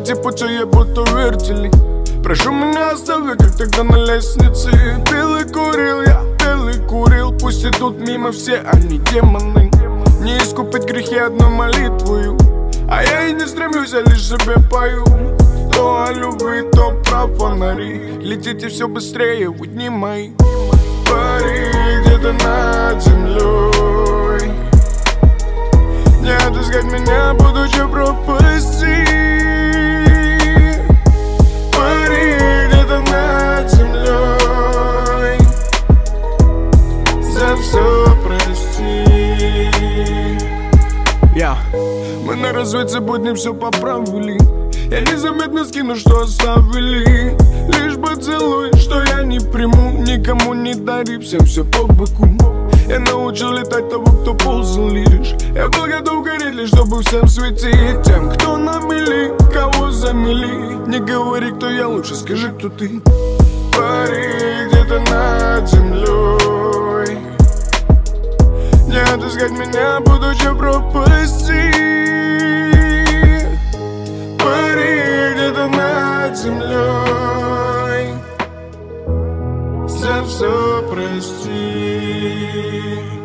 эти пути я будто вертели. Прошу меня оставь, как тогда на лестнице. Белый курил, я белый курил. Пусть идут мимо все, они демоны. Не искупить грехи одной молитвою. А я и не стремлюсь, я лишь себе пою. То о любви, то про фонари. Летите все быстрее, вы не мои. Пари где-то над землей. Не отыскать меня, будучи в пропасти. Пари где-то над землей. За все прости. Мы на рассвете будем все поправили. Я незаметно скину, что оставили. Лишь поцелуй, что я не приму. Никому не дари, всем все по боку. Я научил летать того, кто ползал лишь. Я был готов гореть лишь, чтобы всем светить. Тем, кто на мели, кого замели. Не говори, кто я, лучше скажи, кто ты. Пари где-то над землей. Не отыскать меня, будучи в пропасти. Пари где-то над землей. За все прости.